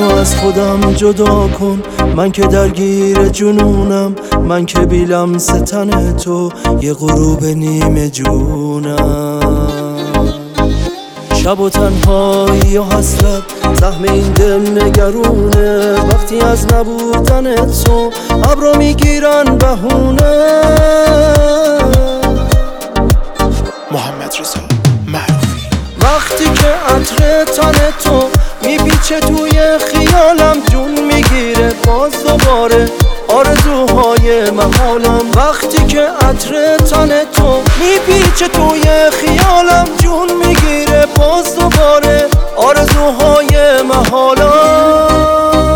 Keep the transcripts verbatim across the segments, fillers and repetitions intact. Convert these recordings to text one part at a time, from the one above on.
منو از خودم جدا کن، من که درگیر جنونم، من که بی لمس تن تو یه غروب نیمه جونم. شب و تنهایی و حسرت زخم این دل نگرونه، وقتی از نبودن تو ابرو میگیرن بهونه. محمد رضا معروفی. وقتی که عطر تن تو میپیچه توی خیالم، جون میگیره باز دوباره آرزوهای محالم. وقتی که عطر تن تو میپیچه توی خیالم، جون میگیره باز دوباره آرزوهای محالم.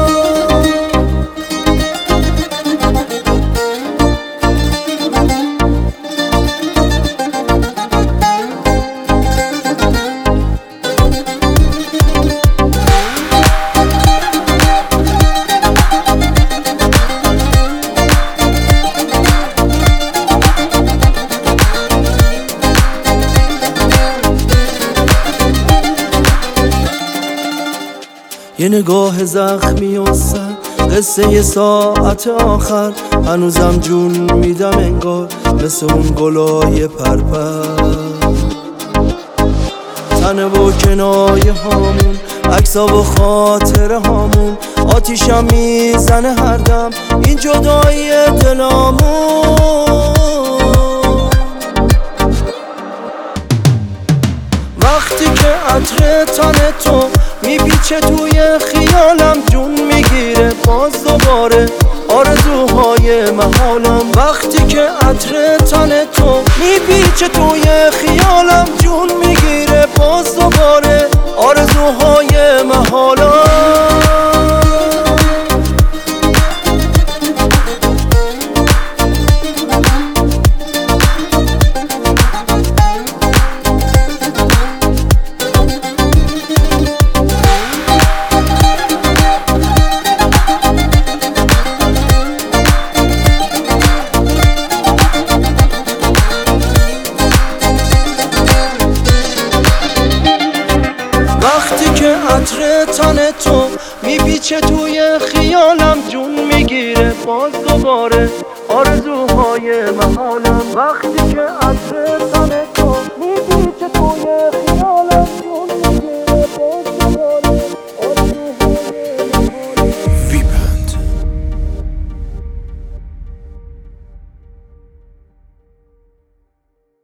یه نگاه زخمی و سر، قصه یه ساعت آخر، هنوزم جون میدم انگار مثل اون گلای پرپر. تنه و کنایه هامون، عکسا و خاطره هامون، آتیشم میزنه هر دم این جدایی دلامون. وقتی که عطر تن تو میپیچه توی خیالم، جون میگیره باز دوباره آرزوهای محالم. وقتی که عطر تن تو میپیچه توی خیالم، جون میگیره باز دوباره آرزوهای محالم. وقتی که عطر تن تو میپیچه توی خیالم، جون میگیره باز دوباره آرزوهای محالم. وقتی که عطر تن